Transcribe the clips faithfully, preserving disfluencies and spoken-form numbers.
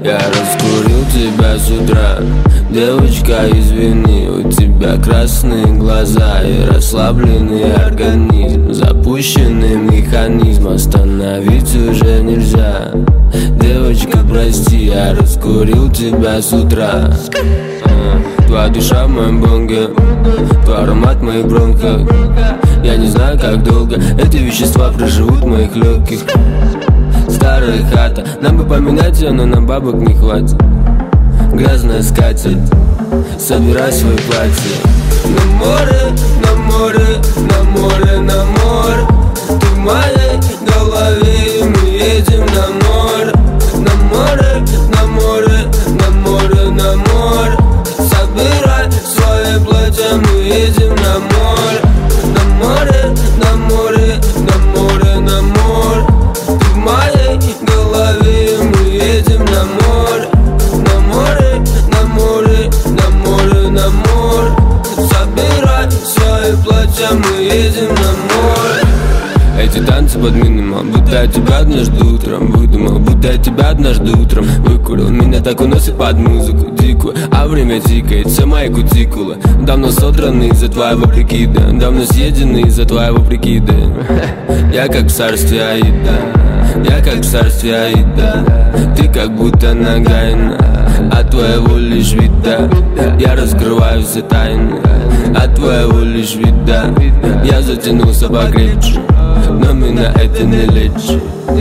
Я раскурил тебя с утра. Девочка, извини, у тебя красные глаза и расслабленный организм. Запущенный механизм, остановить уже нельзя. Девочка, прости, я раскурил тебя с утра. Твоя душа в моем бонге, твой аромат в моих бронхах. Я не знаю, как долго эти вещества проживут в моих легких. Старая хата, нам бы поменять ее, но нам бабок не хватит. Грязная скатерть, собирай свои платья. На море, на море, на море, на море. Ты в моей голове, и мы едем на море. На море, на море, на море, на море. Собирай свои платья, мы едем на море. На море, на море, на море, на море. Ты в моей голове, и мы едем на море. На море, на море, на море, на море. Собирай свои платья, мы едем на море. Эти танцы под минимум, будто я тебя однажды утром выдумал, будто я тебя однажды утром выкурил. Меня так уносит под музыку дикую, а время тикает, все мои кутикулы давно содраны из-за твоего прикида, давно съедены из-за твоего прикида. Я как в царстве Аида, я как в царстве Аида. Ты как будто нагайна от твоего лишь вида. Я раскрываю все тайны от твоего лишь вида. Я затянулся покрепче, но меня это не лечит.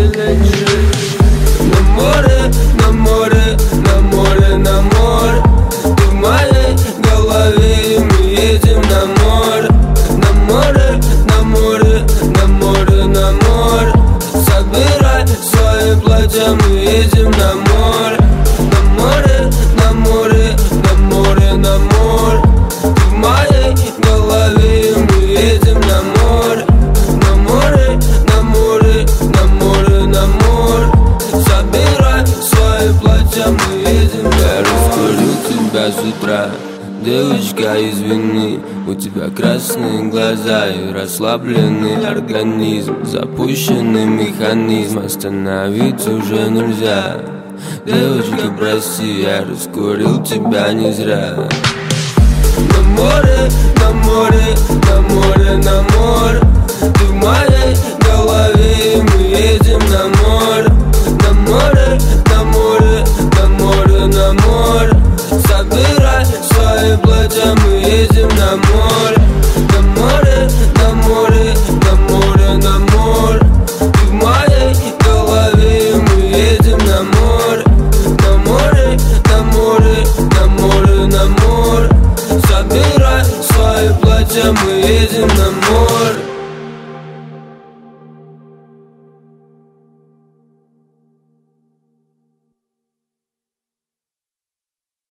На море, на море, на море, на море. Ты в моей голове, и мы едем на море. На море, на море, на море, на море. Собирай свои платья, мы едем на море. На море, на море, на море, на море. Ты в моей голове, и мы едем на море. На море, на море, на море, на море. Собирай свои платья, мы едем. Я раскурил тебя с утра. Девочка, извини, у тебя красные глаза и расслабленный организм. Запущенный механизм, остановить уже нельзя. Девочка, прости, я раскурил тебя не зря. На море, на море, на море, на море. Ты в моей голове, и мы едем на море.